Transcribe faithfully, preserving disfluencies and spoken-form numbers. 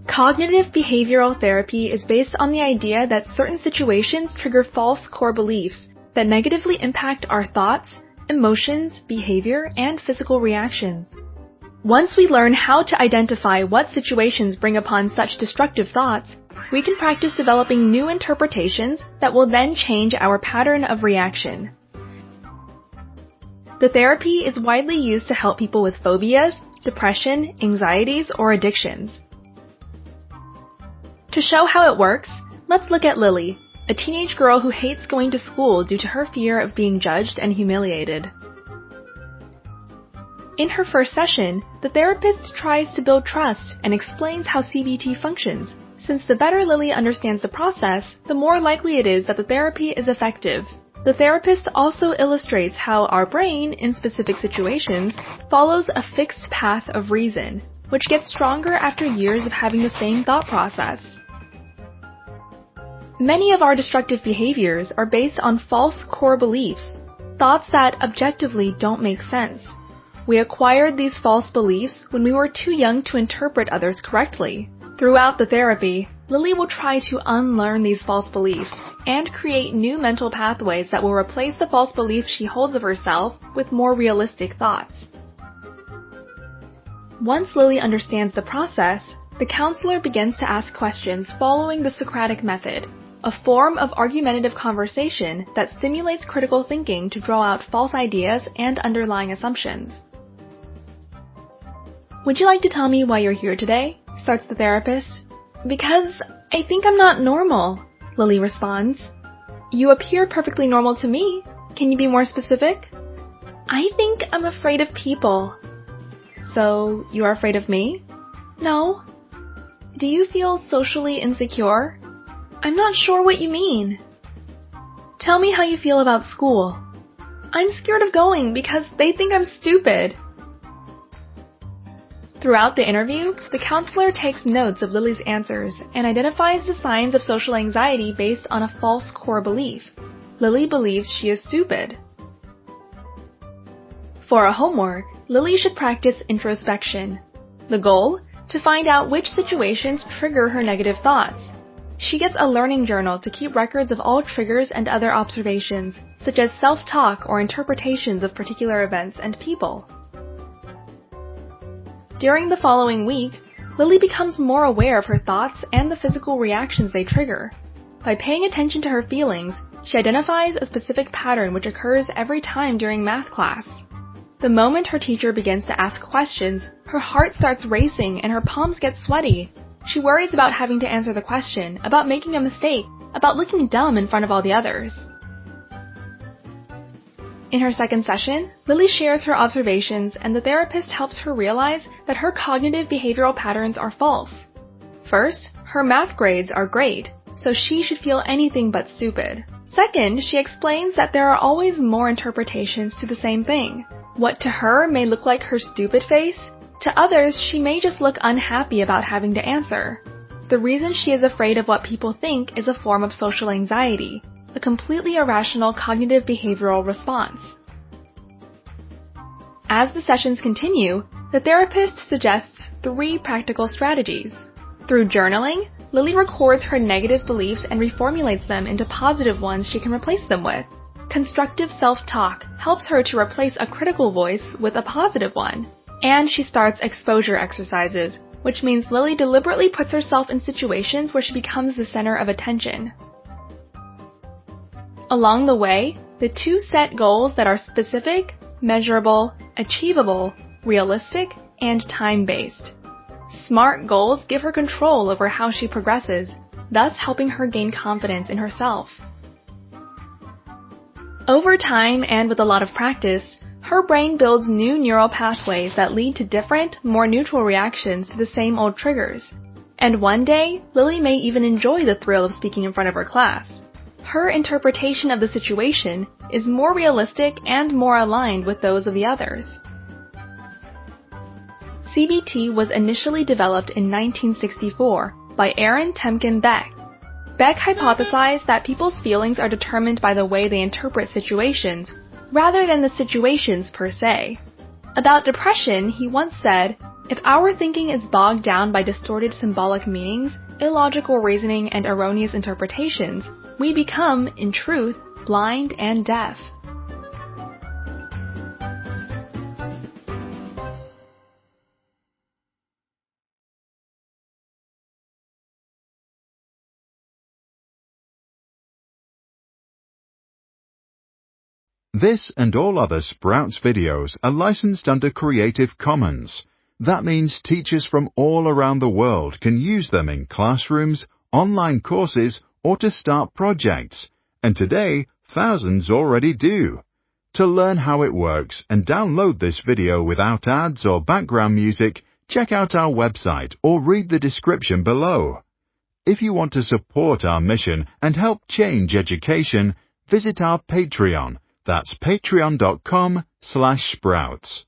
Cognitive behavioral therapy is based on the idea that certain situations trigger false core beliefs that negatively impact our thoughts, emotions, behavior, and physical reactions. Once we learn how to identify what situations bring upon such destructive thoughts, we can practice developing new interpretations that will then change our pattern of reaction. The therapy is widely used to help people with phobias, depression, anxieties, or addictions. To show how it works, let's look at Lily, a teenage girl who hates going to school due to her fear of being judged and humiliated. In her first session, the therapist tries to build trust and explains how C B T functions, since the better Lily understands the process, the more likely it is that the therapy is effective. The therapist also illustrates how our brain, in specific situations, follows a fixed path of reason, which gets stronger after years of having the same thought process. Many of our destructive behaviors are based on false core beliefs, thoughts that objectively don't make sense. We acquired these false beliefs when we were too young to interpret others correctly. Throughout the therapy, Lily will try to unlearn these false beliefs and create new mental pathways that will replace the false beliefs she holds of herself with more realistic thoughts. Once Lily understands the process, the counselor begins to ask questions following the Socratic method, a form of argumentative conversation that stimulates critical thinking to draw out false ideas and underlying assumptions. "Would you like to tell me why you're here today?" starts the therapist. "Because I think I'm not normal," Lily responds. "You appear perfectly normal to me. Can you be more specific?" "I think I'm afraid of people." "So, you are afraid of me?" "No." "Do you feel socially insecure?" "I'm not sure what you mean." "Tell me how you feel about school." "I'm scared of going because they think I'm stupid." Throughout the interview, the counselor takes notes of Lily's answers and identifies the signs of social anxiety based on a false core belief. Lily believes she is stupid. For a homework, Lily should practice introspection. The goal? To find out which situations trigger her negative thoughts. She gets a learning journal to keep records of all triggers and other observations, such as self-talk or interpretations of particular events and people. During the following week, Lily becomes more aware of her thoughts and the physical reactions they trigger. By paying attention to her feelings, she identifies a specific pattern which occurs every time during math class. The moment her teacher begins to ask questions, her heart starts racing and her palms get sweaty. She worries about having to answer the question, about making a mistake, about looking dumb in front of all the others. In her second session, Lily shares her observations and the therapist helps her realize that her cognitive behavioral patterns are false. First, her math grades are great, so she should feel anything but stupid. Second, she explains that there are always more interpretations to the same thing. What to her may look like her stupid face, to others she may just look unhappy about having to answer. The reason she is afraid of what people think is a form of social anxiety, a completely irrational cognitive behavioral response. As the sessions continue, the therapist suggests three practical strategies. Through journaling, Lily records her negative beliefs and reformulates them into positive ones she can replace them with. Constructive self-talk helps her to replace a critical voice with a positive one. And she starts exposure exercises, which means Lily deliberately puts herself in situations where she becomes the center of attention. Along the way, the two set goals that are specific, measurable, achievable, realistic, and time-based. SMART goals give her control over how she progresses, thus helping her gain confidence in herself. Over time and with a lot of practice, her brain builds new neural pathways that lead to different, more neutral reactions to the same old triggers. And one day, Lily may even enjoy the thrill of speaking in front of her class. Her interpretation of the situation is more realistic and more aligned with those of the others. C B T was initially developed in nineteen sixty-four by Aaron Temkin Beck. Beck hypothesized that people's feelings are determined by the way they interpret situations, rather than the situations per se. About depression, he once said, If our thinking is bogged down by distorted symbolic meanings, illogical reasoning, and erroneous interpretations, we become, in truth, blind and deaf. This and all other Sprouts videos are licensed under Creative Commons. That means teachers from all around the world can use them in classrooms, online courses, or to start projects. And today, thousands already do. To learn how it works and download this video without ads or background music, check out our website or read the description below. If you want to support our mission and help change education, visit our Patreon. That's patreon dot com slash sprouts.